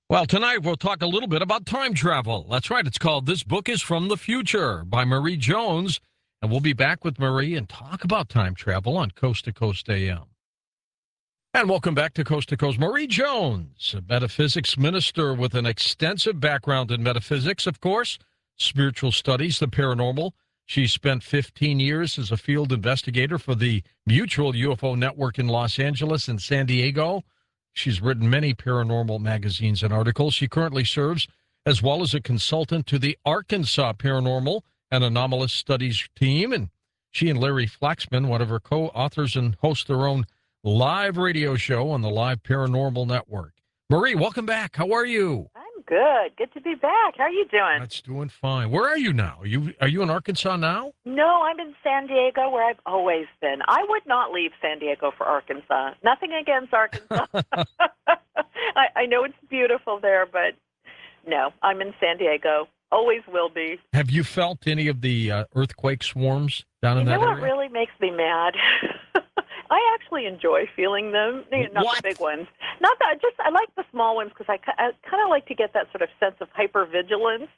Well, tonight we'll talk a little bit about time travel. That's right. It's called This Book is from the Future by Marie Jones. And we'll be back with Marie and talk about time travel on Coast to Coast AM. And welcome back to Coast. Marie Jones, a metaphysics minister with an extensive background in metaphysics, of course, spiritual studies, the paranormal. She spent 15 years as a field investigator for the Mutual UFO Network in Los Angeles and San Diego. She's written many paranormal magazines and articles. She currently serves as well as a consultant to the Arkansas Paranormal and Anomalous Studies team. And she and Larry Flaxman, one of her co-authors, and host their own live radio show on the Live Paranormal Network. Marie, welcome back. How are you? I'm good. Good to be back. How are you doing? That's doing fine. Where are you now? Are you in Arkansas now? No, I'm in San Diego, where I've always been. I would not leave San Diego for Arkansas. Nothing against Arkansas. I know it's beautiful there, but no, I'm in San Diego. Always will be. Have you felt any of the earthquake swarms down in that area? You know what really makes me mad? I actually enjoy feeling them. Not the big ones. Not that. I like the small ones because I kind of like to get that sort of sense of hypervigilance.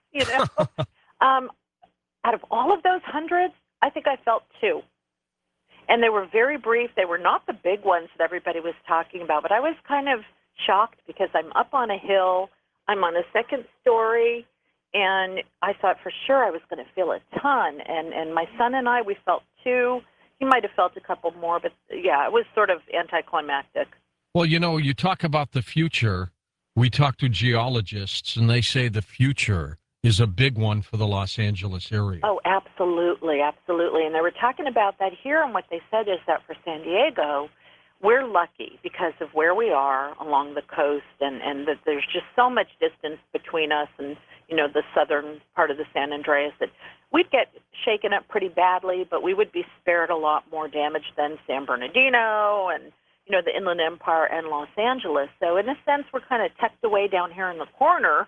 Out of all of those hundreds, I think I felt two, and they were very brief. They were not the big ones that everybody was talking about, but I was kind of shocked because I'm up on a hill. I'm on a second story, and I thought for sure I was going to feel a ton. And my son and I, we felt two. He might have felt a couple more, but yeah, it was sort of anticlimactic. Well, you talk about the future. We talk to geologists, and they say the future is a big one for the Los Angeles area. Oh, absolutely, absolutely. And they were talking about that here, and what they said is that for San Diego, we're lucky because of where we are along the coast, and that there's just so much distance between us and, the southern part of the San Andreas that we'd get shaken up pretty badly, but we would be spared a lot more damage than San Bernardino and, the Inland Empire and Los Angeles. So in a sense, we're kind of tucked away down here in the corner,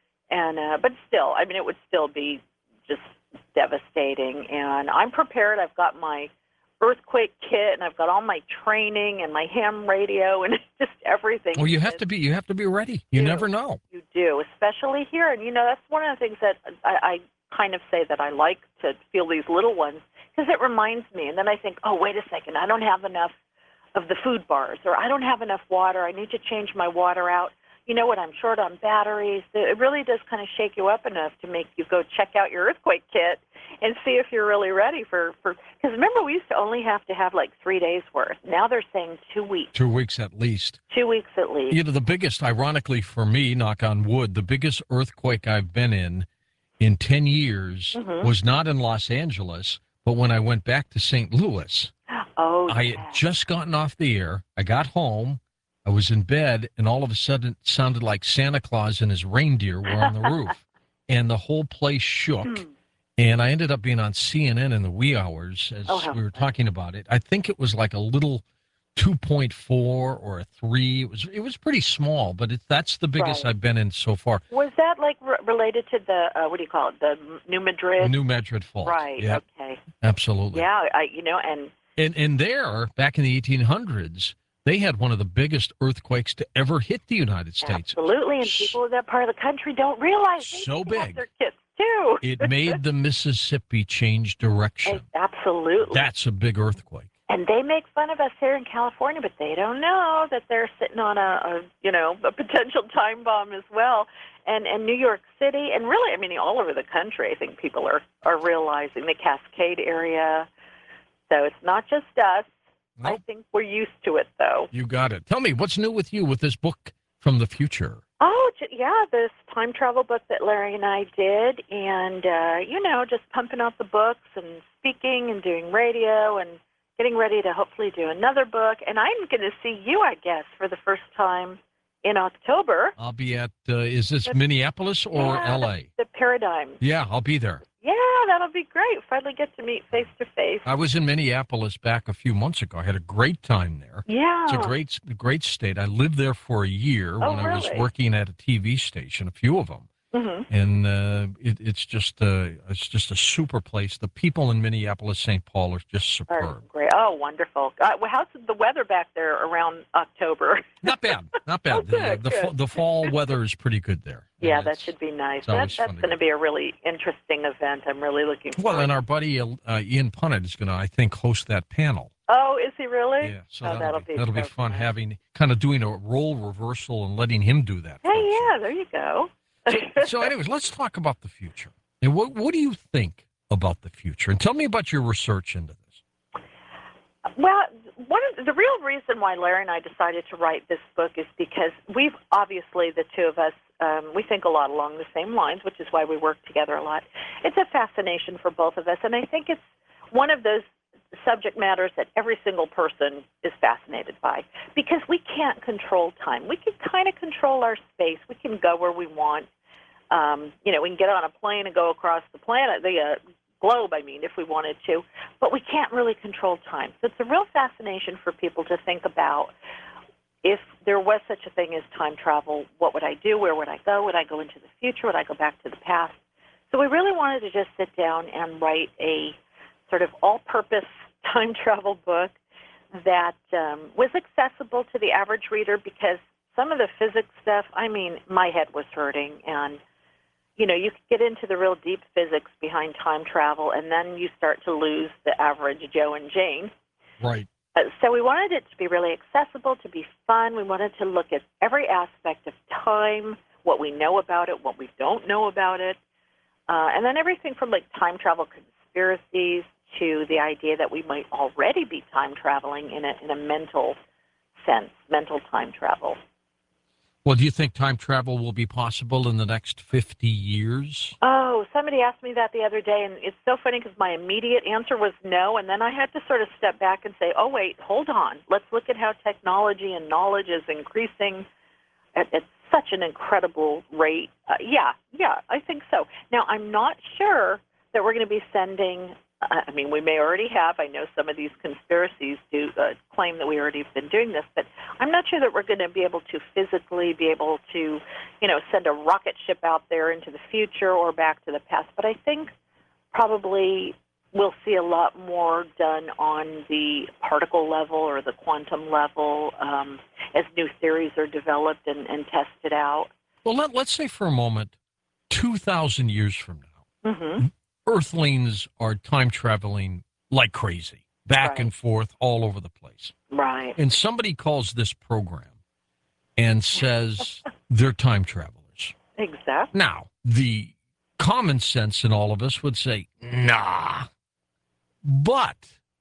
and but still, it would still be just devastating. And I'm prepared. I've got my earthquake kit, and I've got all my training and my ham radio and just everything. Well, you have to be ready. You never know. You do, especially here. And that's one of the things that I kind of say that I like to feel these little ones, because it reminds me. And then I think, oh, wait a second, I don't have enough of the food bars, or I don't have enough water. I need to change my water out. You know what? I'm short on batteries. It really does kind of shake you up enough to make you go check out your earthquake kit and see if you're really ready for. Because remember, we used to only have to have like 3 days worth. Now they're saying 2 weeks. 2 weeks at least. 2 weeks at least. The biggest, ironically for me, knock on wood, the biggest earthquake I've been in 10 years was not in Los Angeles, but when I went back to St. Louis. Oh, I had just gotten off the air. I got home. I was in bed, and all of a sudden it sounded like Santa Claus and his reindeer were on the roof, and the whole place shook. And I ended up being on CNN in the wee hours as we were talking about it. I think it was like a little 2.4 or a 3. It was pretty small, but that's the biggest I've been in so far. Was that like related to the what do you call it? The New Madrid? New Madrid fault. Right. Yep. Okay. Absolutely. Yeah. And there, back in the 1800s, they had one of the biggest earthquakes to ever hit the United States. Absolutely, and people in that part of the country don't realize so they big. have their kits too. It made the Mississippi change direction. Absolutely. That's a big earthquake. And they make fun of us here in California, but they don't know that they're sitting on a potential time bomb as well. And New York City, and really, all over the country, I think people are realizing the Cascade area. So it's not just us. Nope. I think we're used to it, though. You got it. Tell me, what's new with you with this book from the future? Oh, yeah, this time travel book that Larry and I did, and, just pumping out the books and speaking and doing radio and getting ready to hopefully do another book. And I'm going to see you, I guess, for the first time in October. I'll be at, is this Minneapolis or L.A.? The Paradigm. Yeah, I'll be there. Yeah, that'll be great. Finally get to meet face to face. I was in Minneapolis back a few months ago. I had a great time there. Yeah. It's a great state. I lived there for a year when I was working at a TV station, a few of them. Mm-hmm. and it's just a super place. The people in Minneapolis, St. Paul are just Are superb. great. Oh, wonderful. Well, how's the weather back there around October? Not bad, not Oh, bad. good, good. The fall weather is pretty good there, and Yeah, that should be nice. it's always That's fun to going go to be there. a really interesting event. I'm really looking Well, forward. and our buddy Ian Punnett is going to, I think, host that panel. Oh, is he really? Yeah, so Oh, that'll be so fun fun. having kind of doing a role reversal and letting him do that Hey, for a yeah, change. there you go. So, anyways, let's talk about the future. And what do you think about the future? And tell me about your research into this. Well, the real reason why Larry and I decided to write this book is because we've obviously, the two of us, we think a lot along the same lines, which is why we work together a lot. It's a fascination for both of us, and I think it's one of those subject matters that every single person is fascinated by, because we can't control time. We can kind of control our space. We can go where we want. We can get on a plane and go across the planet, the globe, I mean, if we wanted to, but we can't really control time. So it's a real fascination for people to think about, if there was such a thing as time travel, what would I do? Where would I go? Would I go into the future? Would I go back to the past? So we really wanted to just sit down and write a sort of all-purpose time travel book that was accessible to the average reader, because some of the physics stuff, I mean, my head was hurting, and you could get into the real deep physics behind time travel, and then you start to lose the average Joe and Jane. Right. So we wanted it to be really accessible, to be fun. We wanted to look at every aspect of time, what we know about it, what we don't know about it, and then everything from like time travel conspiracies to the idea that we might already be time traveling in a mental sense, mental time travel. Well, do you think time travel will be possible in the next 50 years? Oh, somebody asked me that the other day, and it's so funny because my immediate answer was no, and then I had to sort of step back and say, oh, wait, hold on. Let's look at how technology and knowledge is increasing at such an incredible rate. Yeah, I think so. Now, I'm not sure that we're going to be sending, we may already have. I know some of these conspiracies do claim that we already have been doing this, but I'm not sure that we're going to be able to physically be able to, send a rocket ship out there into the future or back to the past. But I think probably we'll see a lot more done on the particle level or the quantum level as new theories are developed and tested out. Well, let's say for a moment, 2,000 years from now, Mm-hmm. Earthlings are time traveling like crazy, back Right. and forth all over the place. Right. And somebody calls this program and says they're time travelers. Exactly. Now, the common sense in all of us would say, nah. But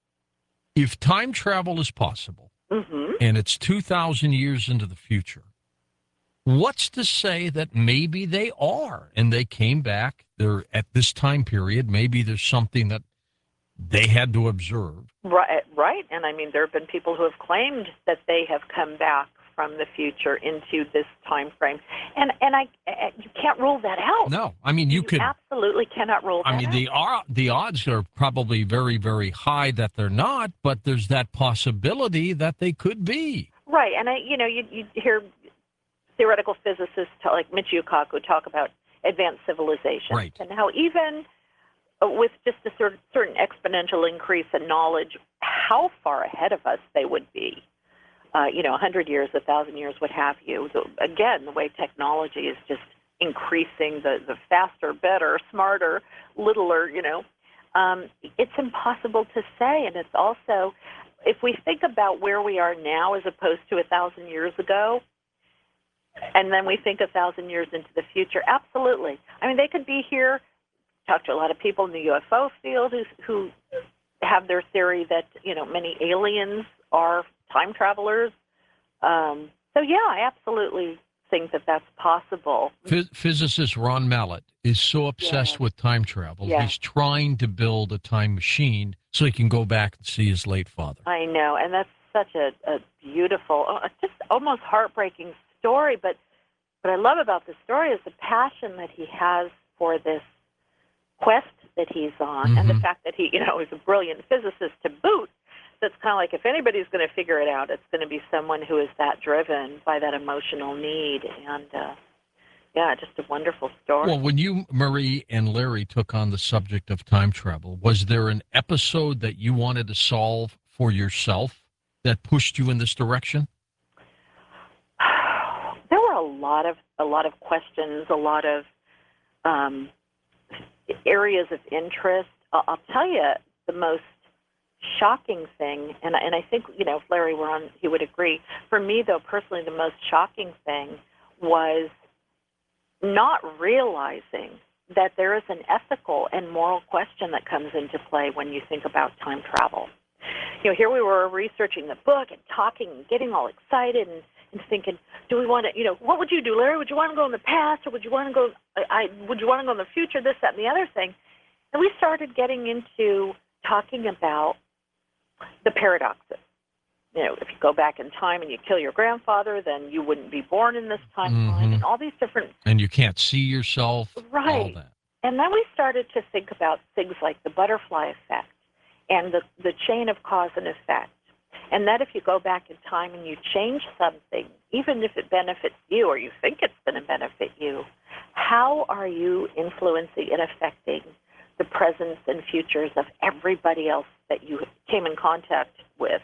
if time travel is possible, Mm-hmm. and it's 2,000 years into the future, what's to say that maybe they are and they came back, they're at this time period, maybe there's something that they had to observe. Right. And there have been people who have claimed that they have come back from the future into this time frame, and you can't rule that out. No, you could absolutely cannot rule that out. the odds are probably very, very high that they're not, but there's that possibility that they could be. Right, and you hear theoretical physicists like Michio Kaku talk about advanced civilizations, right, and how even with just a certain exponential increase in knowledge, how far ahead of us they would be. 100 years, 1,000 years, what have you. So again, the way technology is just increasing, the faster, better, smarter, littler, it's impossible to say. And it's also, if we think about where we are now as opposed to 1,000 years ago, and then we think 1,000 years into the future, absolutely. They could be here. Talk to a lot of people in the UFO field who have their theory that, many aliens are time travelers. So, yeah, I absolutely think that that's possible. Physicist Ron Mallett is so obsessed with time travel. Yes. He's trying to build a time machine so he can go back and see his late father. I know, and that's such a beautiful, just almost heartbreaking story. But what I love about the story is the passion that he has for this quest that he's on, and the fact that he, is a brilliant physicist to boot. So it's kind of like, if anybody's going to figure it out, it's going to be someone who is that driven by that emotional need. And Yeah, just a wonderful story. Well, when you, Marie, and Larry took on the subject of time travel, was there an episode that you wanted to solve for yourself that pushed you in this direction? There were a lot of questions, a lot of um, areas of interest. I'll tell you the most shocking thing, and I think if Larry were on, he would agree. For me, though, personally, the most shocking thing was not realizing that there is an ethical and moral question that comes into play when you think about time travel. Here we were researching the book and talking and getting all excited and thinking, do we want to, what would you do, Larry? Would you want to go in the past, or would you want to go? Would you want to go in the future? This, that, and the other thing. And we started getting into talking about the paradoxes. If you go back in time and you kill your grandfather, then you wouldn't be born in this timeline, and all these different. And you can't see yourself. Right. All that. And then we started to think about things like the butterfly effect and the chain of cause and effect. And that if you go back in time and you change something, even if it benefits you or you think it's going to benefit you, how are you influencing and affecting the presence and futures of everybody else that you came in contact with?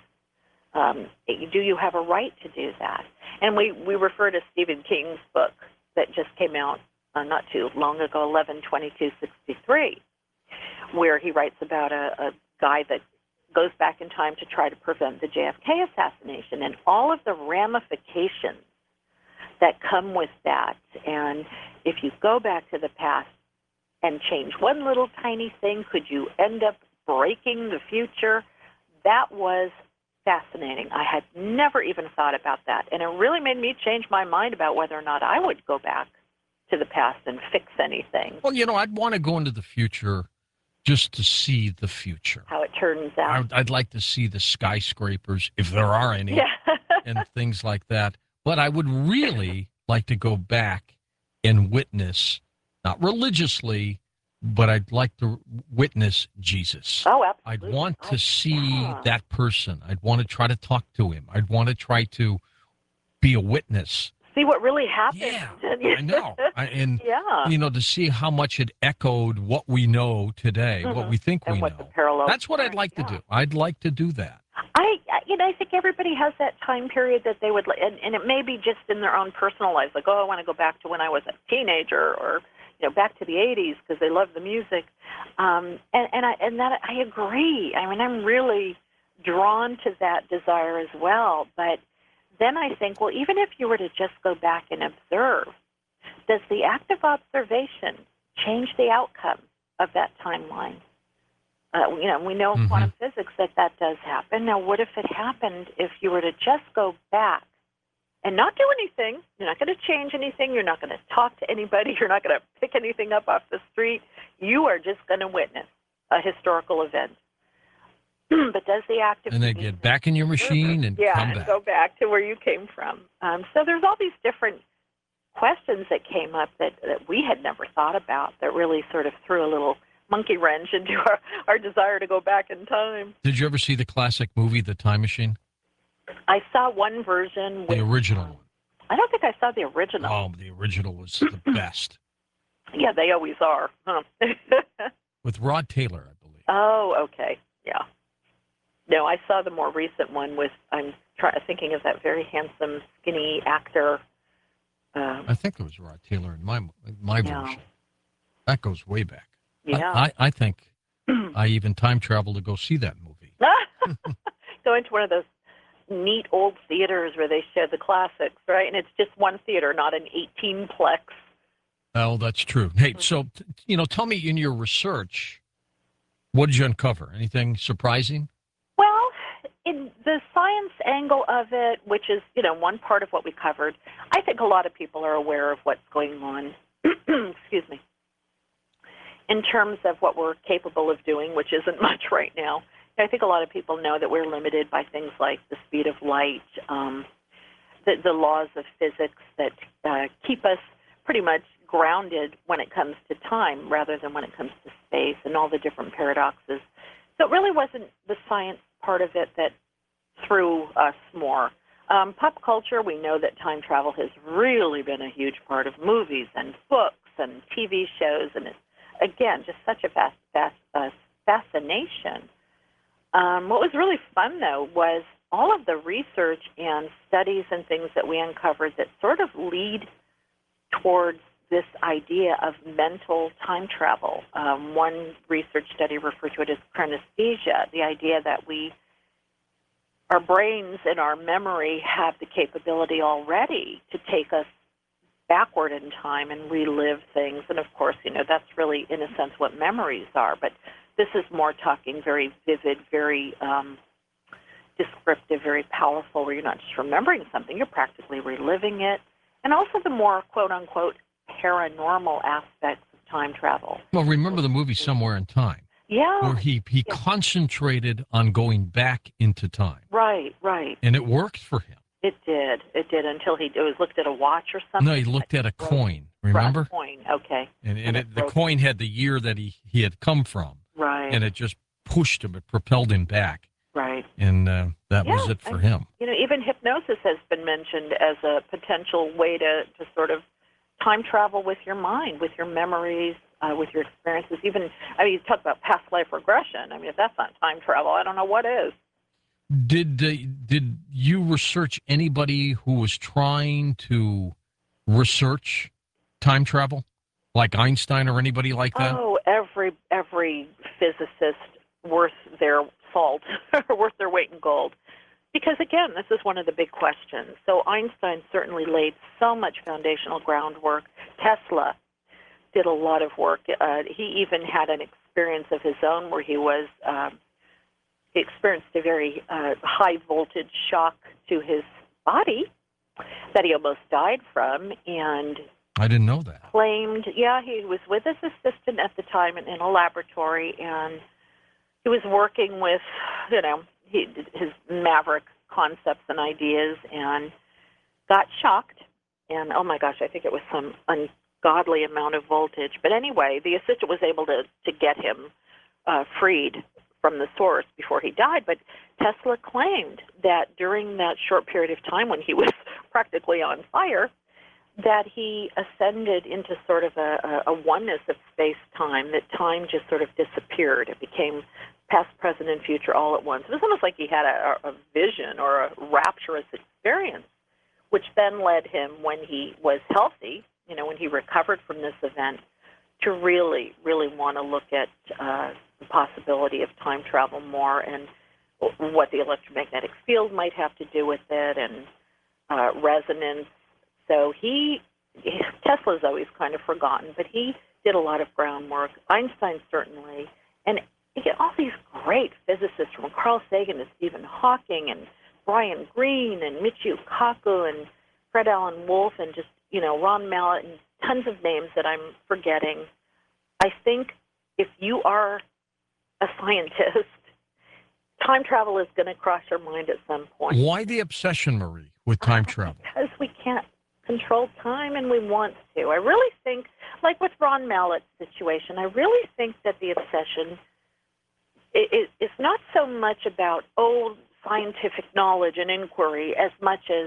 Do you have a right to do that? And we refer to Stephen King's book that just came out not too long ago, 11/22/63, where he writes about a guy that goes back in time to try to prevent the JFK assassination and all of the ramifications that come with that. And if you go back to the past and change one little tiny thing, could you end up breaking the future? That was fascinating. I had never even thought about that. And it really made me change my mind about whether or not I would go back to the past and fix anything. Well, I'd want to go into the future just to see the future. How it turns out. I'd like to see the skyscrapers, if there are any, and things like that. But I would really like to go back and witness, not religiously, but I'd like to witness Jesus. Oh, absolutely. I'd want to see that person. I'd want to try to talk to him. I'd want to try to be a witness. See what really happened. Yeah, I know. To see how much it echoed what we know today, what we think and we what know. The parallels That's what I'd like to do. I'd like to do that. I think everybody has that time period that they would, and it may be just in their own personal lives, like, I want to go back to when I was a teenager, or back to the 80s because they love the music. And I agree. I mean, I'm really drawn to that desire as well. But then I think, well, even if you were to just go back and observe, does the act of observation change the outcome of that timeline? We know in quantum physics that does happen. Now, what if it happened if you were to just go back and not do anything? You're not going to change anything. You're not going to talk to anybody. You're not going to pick anything up off the street. You are just going to witness a historical event. But does the act of... And then get back in your machine and come back. And go back to where you came from. So there's all these different questions that came up that we had never thought about that really sort of threw a little monkey wrench into our desire to go back in time. Did you ever see the classic movie, The Time Machine? I saw one version. The original one. I don't think I saw the original. Oh, the original was the best. Yeah, they always are. Huh? With Rod Taylor, I believe. Oh, okay. Yeah. No, I saw the more recent one with, I'm thinking of that very handsome, skinny actor. I think it was Rod Taylor in my version. That goes way back. Yeah. I think I even time traveled to go see that movie. Go into one of those neat old theaters where they show the classics, right? And it's just one theater, not an 18-plex. Oh, that's true. Hey, so, tell me, in your research, what did you uncover? Anything surprising? Well, in the science angle of it, which is, one part of what we covered, I think a lot of people are aware of what's going on, excuse me, in terms of what we're capable of doing, which isn't much right now. I think a lot of people know that we're limited by things like the speed of light, the laws of physics that keep us pretty much grounded when it comes to time rather than when it comes to space, and all the different paradoxes. So it really wasn't the science part of it that threw us more. Pop culture, we know that time travel has really been a huge part of movies and books and TV shows, and it's, again, just such a fascination. What was really fun, though, was all of the research and studies and things that we uncovered that sort of lead towards this idea of mental time travel. One research study referred to it as chronesthesia, the idea that our brains and our memory have the capability already to take us backward in time and relive things. And, of course, that's really, in a sense, what memories are. But this is more talking very vivid, very descriptive, very powerful, where you're not just remembering something, you're practically reliving it. And also the more, quote-unquote, paranormal aspects of time travel. Well, remember the movie Somewhere in Time? Yeah. Where he concentrated on going back into time. Right. And it worked for him. It did until he looked at a watch or something. No, he looked at a coin, remember? A coin, okay. And the coin had the year that he had come from. Right. And it just pushed him, it propelled him back. Right. And that was it for him. Even hypnosis has been mentioned as a potential way to sort of time travel with your mind, with your memories, with your experiences. Even, you talk about past life regression. If that's not time travel, I don't know what is. Did you research anybody who was trying to research time travel, like Einstein or anybody like that? Oh, every physicist worth their salt, worth their weight in gold. Because, again, this is one of the big questions. So Einstein certainly laid so much foundational groundwork. Tesla did a lot of work. He even had an experience of his own where he experienced a very high voltage shock to his body that he almost died from, and I didn't know that. Claimed, he was with his assistant at the time in a laboratory, and he was working with, his maverick concepts and ideas, and got shocked. And oh my gosh, I think it was some ungodly amount of voltage. But anyway, the assistant was able to get him freed from the source before he died. But Tesla claimed that during that short period of time when he was practically on fire, that he ascended into sort of a oneness of space-time, that time just sort of disappeared. It became past, present, and future all at once. It was almost like he had a vision or a rapturous experience, which then led him, when he was healthy, when he recovered from this event, to really, really want to look at the possibility of time travel more and what the electromagnetic field might have to do with it, and resonance. So Tesla's always kind of forgotten, but he did a lot of groundwork. Einstein certainly, and you get all these great physicists from Carl Sagan to Stephen Hawking and Brian Greene and Michio Kaku and Fred Allen Wolf and just, Ron Mallett and tons of names that I'm forgetting. I think if you are a scientist, time travel is going to cross your mind at some point. Why the obsession, Marie, with time travel? Because we can't control time, and we want to. I really think, like with Ron Mallett's situation, I really think that the obsession it's not so much about old scientific knowledge and inquiry as much as,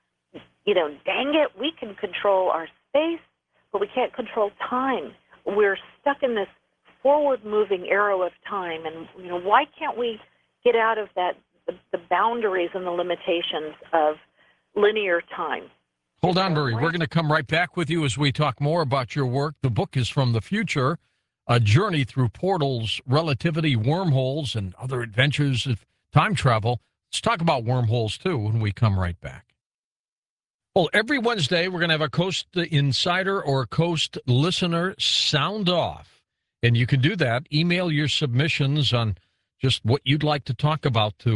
dang it, we can control our space, but we can't control time. We're stuck in this forward-moving arrow of time, and, why can't we get out of that, the boundaries and the limitations of linear time? Hold on, Marie. We're going to come right back with you as we talk more about your work. The book is From the Future, a journey through portals, relativity, wormholes, and other adventures of time travel. Let's talk about wormholes, too, when we come right back. Well, every Wednesday, we're going to have a Coast Insider or Coast Listener sound off. And you can do that. Email your submissions on just what you'd like to talk about to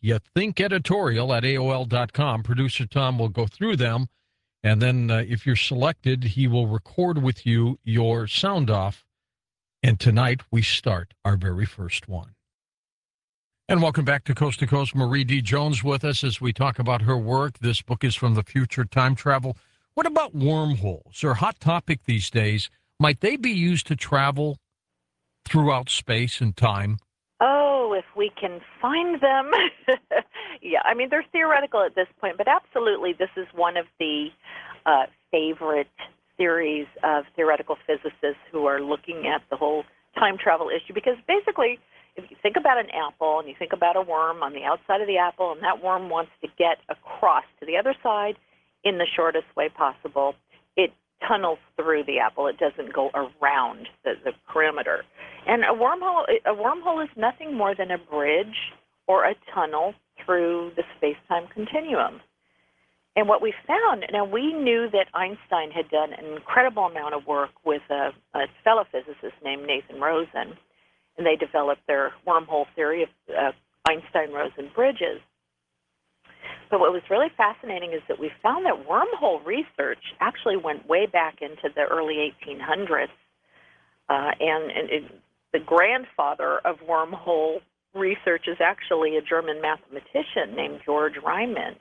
whatyouThinkEditorial@AOL.com. Producer Tom will go through them. And then if you're selected, he will record with you your sound off. And tonight, we start our very first one. And welcome back to Coast. Marie D. Jones with us as we talk about her work. This book is From the Future, Time Travel. What about wormholes? They're a hot topic these days. Might they be used to travel throughout space and time? Oh, if we can find them. Yeah, I mean, they're theoretical at this point, but absolutely this is one of the favorite series of theoretical physicists who are looking at the whole time travel issue, because basically, if you think about an apple and you think about a worm on the outside of the apple, and that worm wants to get across to the other side in the shortest way possible, it tunnels through the apple. It doesn't go around the perimeter. And a wormhole is nothing more than a bridge or a tunnel through the space-time continuum. And what we found, now we knew that Einstein had done an incredible amount of work with a fellow physicist named Nathan Rosen, and they developed their wormhole theory of Einstein-Rosen bridges. But what was really fascinating is that we found that wormhole research actually went way back into the early 1800s, the grandfather of wormhole research is actually a German mathematician named George Riemann.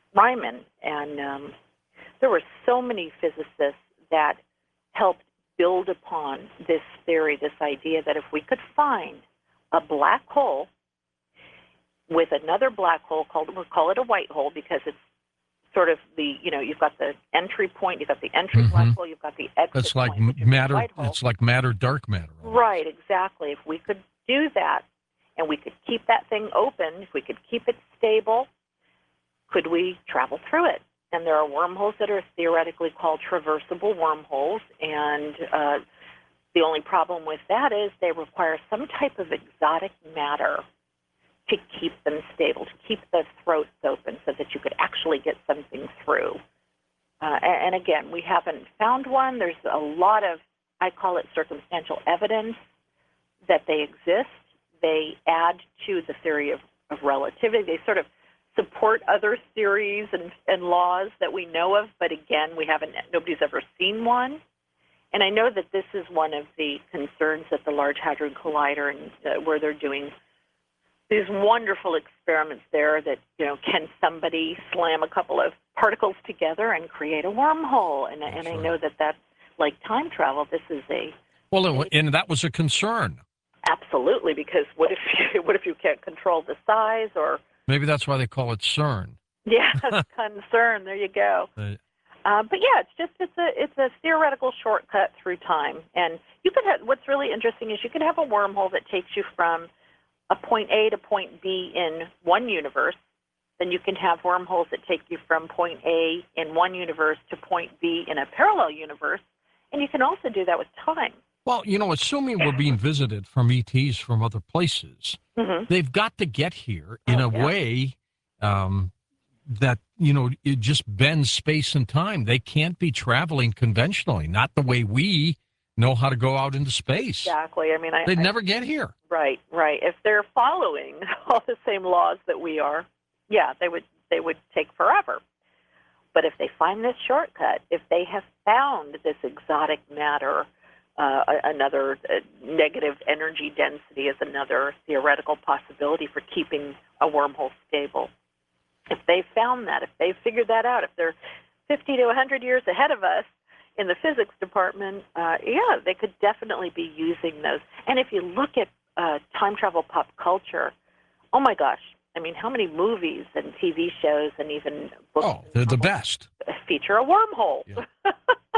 And there were so many physicists that helped build upon this theory, this idea that if we could find a black hole with another black hole, we'll call it a white hole because it's sort of you've got the entry point, you've got the entry black hole, you've got the exit It's like point, matter. It's like matter, dark matter. Almost. Right, exactly. If we could do that and we could keep that thing open, if we could keep it stable, could we travel through it? And there are wormholes that are theoretically called traversable wormholes, and the only problem with that is they require some type of exotic matter to keep them stable, to keep the throats open so that you could actually get something through. And again, we haven't found one. There's a lot of, I call it circumstantial evidence that they exist. They add to the theory of relativity. They sort of support other theories and laws that we know of, but again, nobody's ever seen one. And I know that this is one of the concerns at the Large Hadron Collider, and where they're doing these wonderful experiments there that, can somebody slam a couple of particles together and create a wormhole? And I know that that's like time travel. This is and that was a concern. Absolutely, because what if you can't control the size, or maybe that's why they call it CERN. Yeah, concern. There you go. But yeah, it's a theoretical shortcut through time, and you could have. What's really interesting is you could have a wormhole that takes you from a point A to point B in one universe. Then you can have wormholes that take you from point A in one universe to point B in a parallel universe, and you can also do that with time. Well, assuming we're being visited from ETs from other places, they've got to get here in a way that, it just bends space and time. They can't be traveling conventionally, not the way we know how to go out into space. Exactly. I mean, they'd never get here. Right. If they're following all the same laws that we are, yeah, they would take forever. But if they find this shortcut, if they have found this exotic matter, another negative energy density is another theoretical possibility for keeping a wormhole stable. If they found that, if they figured that out, if they're 50 to 100 years ahead of us in the physics department, they could definitely be using those. And if you look at time travel pop culture, oh my gosh, I mean, how many movies and TV shows and even books? Oh, they're the best. Feature a wormhole. Yeah.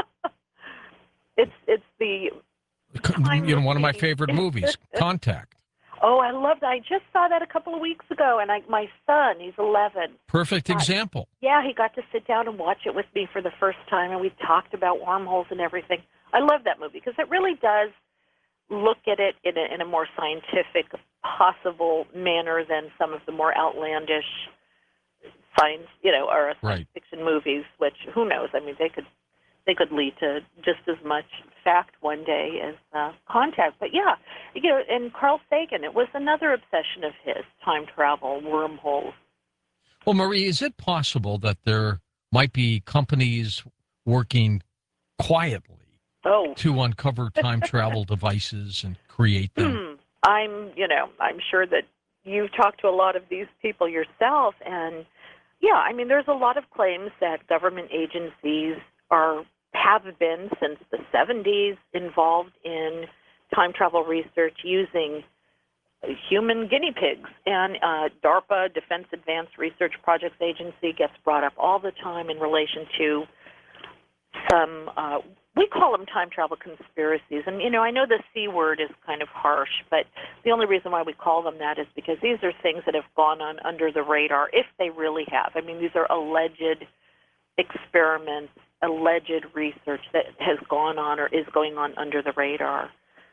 It's the one of my favorite movies, Contact. Oh, I love that. I just saw that a couple of weeks ago, and my son, he's 11. Perfect example. Yeah, he got to sit down and watch it with me for the first time, and we talked about wormholes and everything. I love that movie because it really does look at it in a more scientific, possible manner than some of the more outlandish science, or science fiction movies, which, who knows? I mean, they could lead to just as much fact one day as Contact. But yeah, and Carl Sagan, it was another obsession of his, time travel, wormholes. Well, Marie, is it possible that there might be companies working quietly to uncover time travel devices and create them? I'm sure that you've talked to a lot of these people yourself, and yeah, I mean, there's a lot of claims that government agencies have been since the 70s involved in time travel research using human guinea pigs. And DARPA, Defense Advanced Research Projects Agency, gets brought up all the time in relation to some, we call them time travel conspiracies. And, I know the C word is kind of harsh, but the only reason why we call them that is because these are things that have gone on under the radar, if they really have. I mean, these are alleged experiments, alleged research that has gone on or is going on under the radar.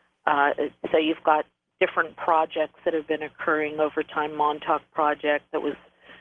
So you've got different projects that have been occurring over time. Montauk Project that was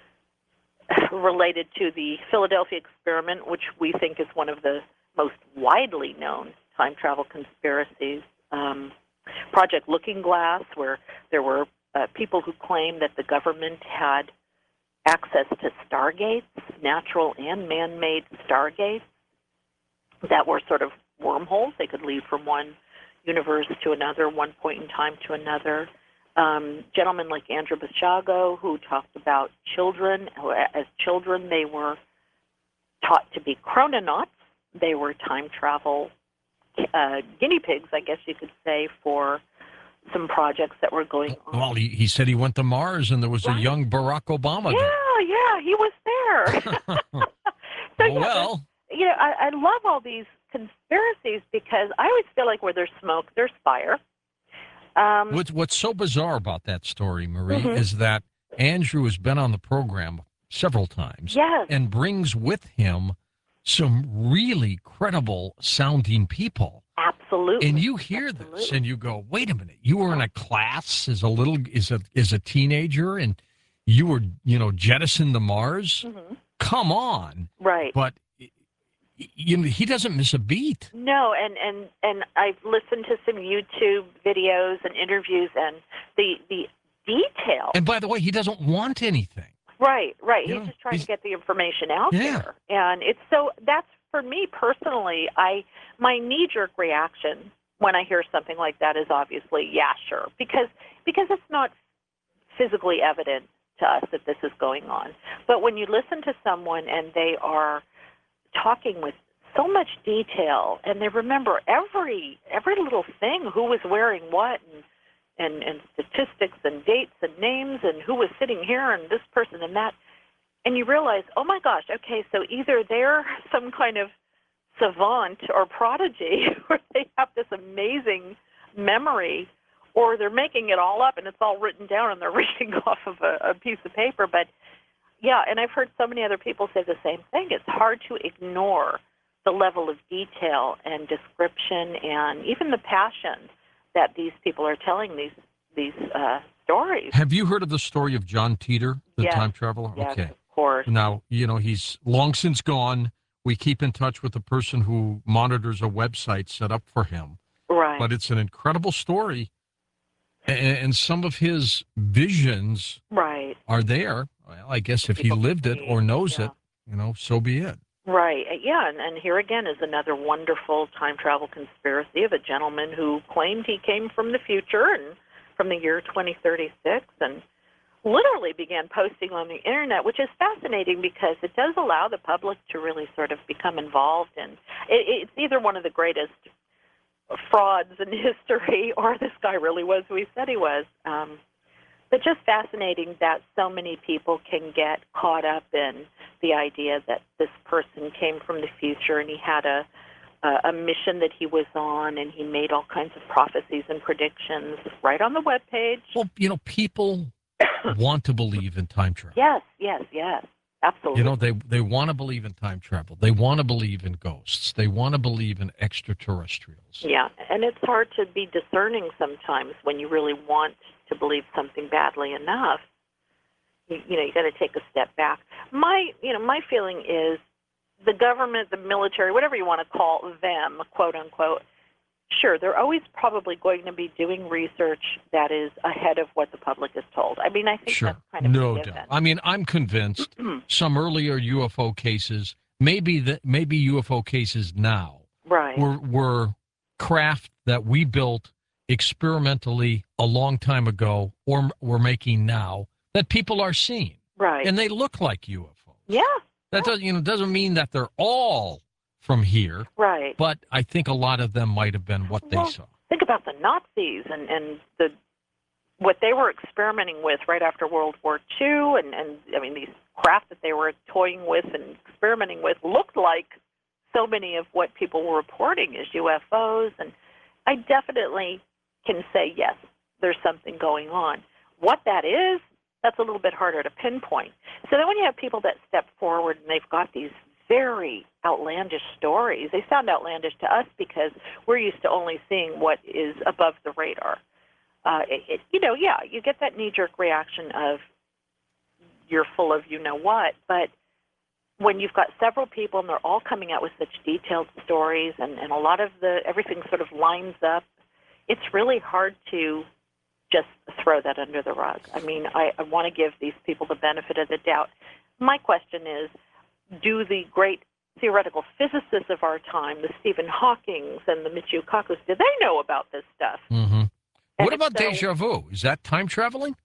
related to the Philadelphia experiment, which we think is one of the most widely known time travel conspiracies. Project Looking Glass, where there were people who claimed that the government had access to stargates, natural and man-made stargates, that were sort of wormholes. They could lead from one universe to another, one point in time to another. Gentlemen like Andrew Basiago, who talked about children, who, as children they were taught to be chrononauts. They were time travel guinea pigs, I guess you could say, for some projects that were going on. Well, he said he went to Mars, and there was a young Barack Obama there. Yeah, he was there. So, well, I love all these conspiracies because I always feel like where there's smoke, there's fire. What's so bizarre about that story, Marie, is that Andrew has been on the program several times, yes, and brings with him some really credible sounding people. Absolutely. And you hear this and you go, wait a minute, you were in a class as a teenager and you were, jettisoned to Mars? Mm-hmm. Come on. Right. But he doesn't miss a beat. No, and I've listened to some YouTube videos and interviews, and the detail. And by the way, he doesn't want anything. Right. He's just trying to get the information out there. And that's, for me personally, my knee-jerk reaction when I hear something like that is obviously, yeah, sure, because it's not physically evident to us that this is going on. But when you listen to someone and they are talking with so much detail, and they remember every little thing, who was wearing what, and statistics and dates and names and who was sitting here and this person and that, and you realize, oh my gosh, okay, so either they're some kind of savant or prodigy, or they have this amazing memory, or they're making it all up and it's all written down and they're reading off of a piece of paper. But yeah, and I've heard so many other people say the same thing. It's hard to ignore the level of detail and description and even the passion that these people are telling these stories. Have you heard of the story of John Titor, the time traveler? Yes, okay. Of course. Now, he's long since gone. We keep in touch with the person who monitors a website set up for him. Right. But it's an incredible story. And some of his visions are there. Well, I guess if he lived it or knows it, so be it. Right. Yeah, and here again is another wonderful time travel conspiracy of a gentleman who claimed he came from the future and from the year 2036 and literally began posting on the internet, which is fascinating because it does allow the public to really sort of become involved in it's either one of the greatest frauds in history or this guy really was who he said he was. But just fascinating that so many people can get caught up in the idea that this person came from the future and he had a mission that he was on, and he made all kinds of prophecies and predictions right on the webpage. Well, people want to believe in time travel. Yes, absolutely. They want to believe in time travel. They want to believe in ghosts. They want to believe in extraterrestrials. Yeah, and it's hard to be discerning sometimes when you really want to believe something badly enough. You got to take a step back. My feeling is the government, the military, whatever you want to call them, quote unquote, sure, they're always probably going to be doing research that is ahead of what the public is told. I mean, I think that's kind of no doubt. I mean, I'm convinced some earlier UFO cases, maybe UFO cases now, were craft that we built experimentally a long time ago, or we're making now, that people are seeing. Right. And they look like UFOs. Yeah. That doesn't mean that they're all from here. Right. But I think a lot of them might have been what they saw. Think about the Nazis and the what they were experimenting with right after World War II, and I mean, these craft that they were toying with and experimenting with looked like so many of what people were reporting as UFOs. And I definitely can say, yes, there's something going on. What that is, that's a little bit harder to pinpoint. So then when you have people that step forward and they've got these very outlandish stories, they sound outlandish to us because we're used to only seeing what is above the radar. You get that knee-jerk reaction of you're full of you-know-what, but when you've got several people and they're all coming out with such detailed stories and a lot of everything sort of lines up, it's really hard to just throw that under the rug. I mean, I want to give these people the benefit of the doubt. My question is, do the great theoretical physicists of our time, the Stephen Hawkings and the Michio Kakus, do they know about this stuff? Mm-hmm. What about so, deja vu? Is that time traveling?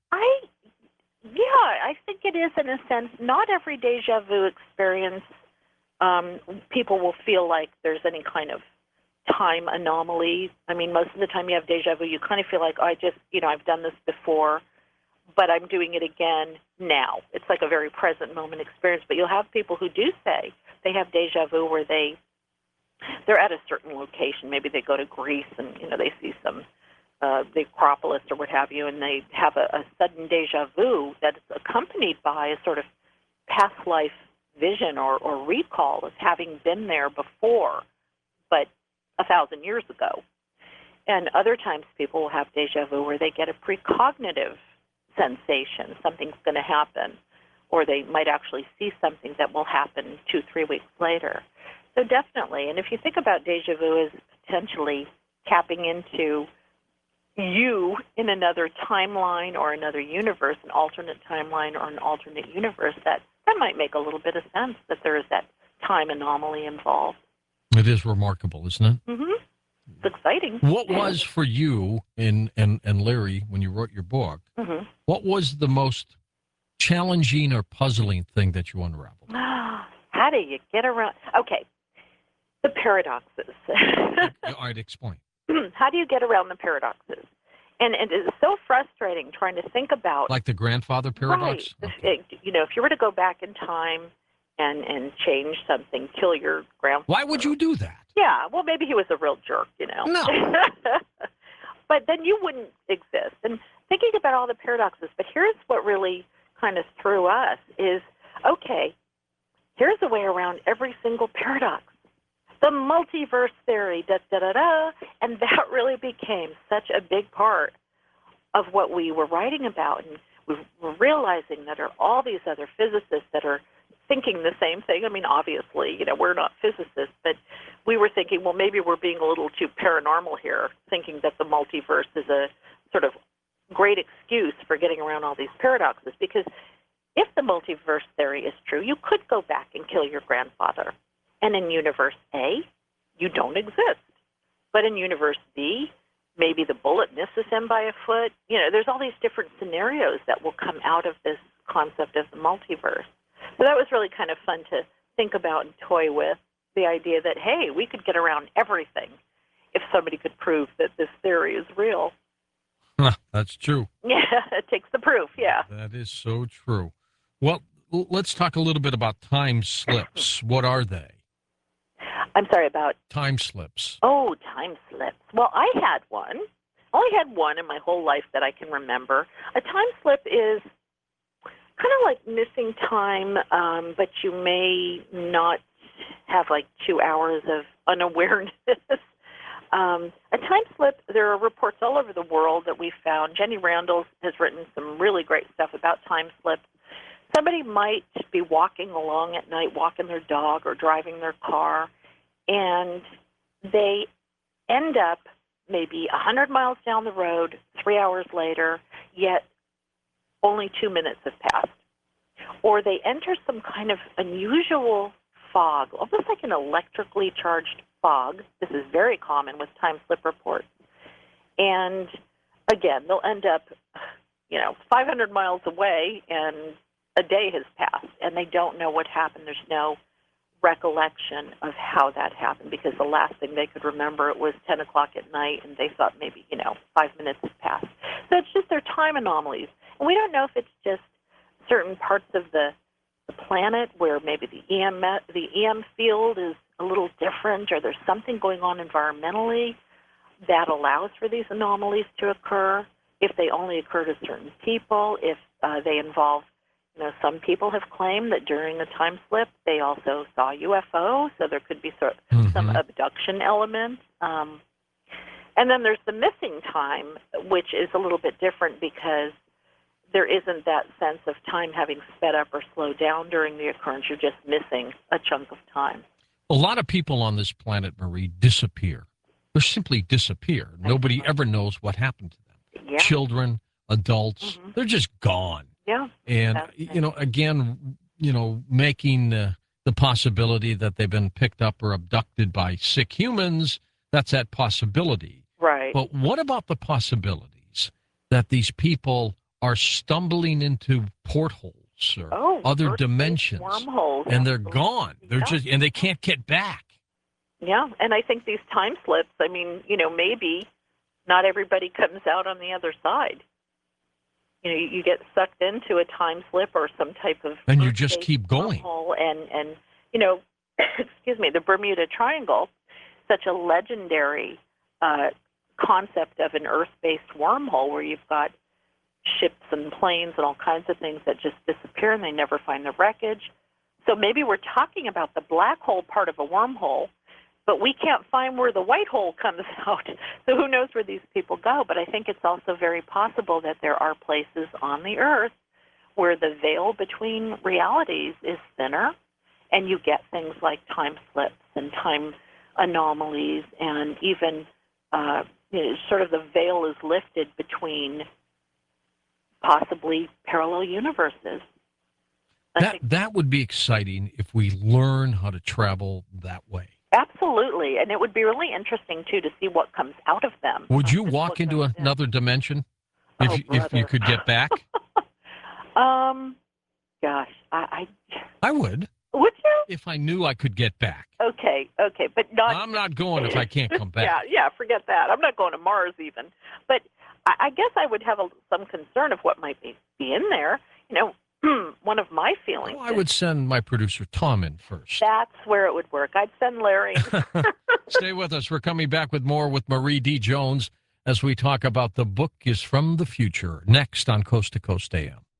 I think it is in a sense. Not every deja vu experience, people will feel like there's any kind of time anomaly. I mean, most of the time you have deja vu, you kind of feel like, I've done this before, but I'm doing it again now. It's like a very present moment experience. But you'll have people who do say they have deja vu where they're at a certain location. Maybe they go to Greece and, they see the Acropolis or what have you, and they have a sudden deja vu that's accompanied by a sort of past life vision or recall of having been there before, but 1,000 years ago. And other times people will have deja vu where they get a precognitive sensation, something's going to happen, or they might actually see something that will happen 2-3 weeks later. So definitely, and if you think about deja vu as potentially tapping into you in another timeline or another universe, an alternate timeline or an alternate universe, that might make a little bit of sense that there is that time anomaly involved. It is remarkable, isn't it? Mm-hmm. It's exciting. What was for you and Larry, when you wrote your book, mm-hmm. what was the most challenging or puzzling thing that you unraveled? How do you get around? Okay, the paradoxes. All right, explain. How do you get around the paradoxes? And it's so frustrating trying to think about... Like the grandfather paradox? Right. Okay. If you were to go back in time and change something, kill your grandfather... Why would you do that? Yeah, well, maybe he was a real jerk, No. But then you wouldn't exist. And thinking about all the paradoxes, but here's what really kind of threw us is, okay, here's a way around every single paradox. The multiverse theory, da-da-da-da, and that really became such a big part of what we were writing about. And we were realizing that there are all these other physicists that are thinking the same thing. I mean, obviously, we're not physicists, but we were thinking, well, maybe we're being a little too paranormal here, thinking that the multiverse is a sort of great excuse for getting around all these paradoxes. Because if the multiverse theory is true, you could go back and kill your grandfather. And in universe A, you don't exist. But in universe B, maybe the bullet misses him by a foot. There's all these different scenarios that will come out of this concept of the multiverse. So that was really kind of fun to think about and toy with, the idea that, hey, we could get around everything if somebody could prove that this theory is real. That's true. Yeah, it takes the proof, yeah. That is so true. Well, let's talk a little bit about time slips. What are they? I'm sorry, about... Time slips. Oh, time slips. Well, I had one. I only had one in my whole life that I can remember. A time slip is kind of like missing time, but you may not have like 2 hours of unawareness. A time slip, there are reports all over the world that we've found. Jenny Randall has written some really great stuff about time slips. Somebody might be walking along at night, walking their dog or driving their car, and they end up maybe 100 miles down the road 3 hours later, yet only 2 minutes have passed. Or they enter some kind of unusual fog, almost like an electrically charged fog. This is very common with time slip reports. And again, they'll end up, 500 miles away, and a day has passed, and they don't know what happened. There's no recollection of how that happened, because the last thing they could remember, it was 10 o'clock at night, and they thought maybe, 5 minutes had passed. So it's just they're time anomalies. And we don't know if it's just certain parts of the planet where maybe the EM field is a little different, or there's something going on environmentally that allows for these anomalies to occur. If they only occur to certain people, if they involve, some people have claimed that during a time slip they also saw UFO, so there could be some abduction element. And then there's the missing time, which is a little bit different because there isn't that sense of time having sped up or slowed down during the occurrence. You're just missing a chunk of time. A lot of people on this planet, Marie, disappear. They simply disappear. Nobody ever knows what happened to them. Yeah. Children, adults, they're just gone. Yeah. And, again, making the possibility that they've been picked up or abducted by sick humans, that's that possibility. Right. But what about the possibilities that these people are stumbling into portholes or other dimensions, wormholes, and they're gone? They're and they can't get back. Yeah, and I think these time slips, maybe not everybody comes out on the other side. You get sucked into a time slip or some type of... And you just keep going. And excuse me, the Bermuda Triangle, such a legendary concept of an Earth-based wormhole where you've got ships and planes and all kinds of things that just disappear and they never find the wreckage. So maybe we're talking about the black hole part of a wormhole, but we can't find where the white hole comes out. So who knows where these people go? But I think it's also very possible that there are places on the Earth where the veil between realities is thinner, and you get things like time slips and time anomalies, and even sort of the veil is lifted between possibly parallel universes. That would be exciting if we learn how to travel that way. Absolutely, and it would be really interesting, too, to see what comes out of them. Would you walk into another dimension if you could get back? Gosh, I would. Would you? If I knew I could get back. Okay, but not... I'm not going if I can't come back. Yeah, forget that. I'm not going to Mars even. But I guess I would have some concern of what might be in there. One of my feelings... Well, I would send my producer, Tom, in first. That's where it would work. I'd send Larry. Stay with us. We're coming back with more with Marie D. Jones as we talk about The Book is from the Future, next on Coast to Coast AM.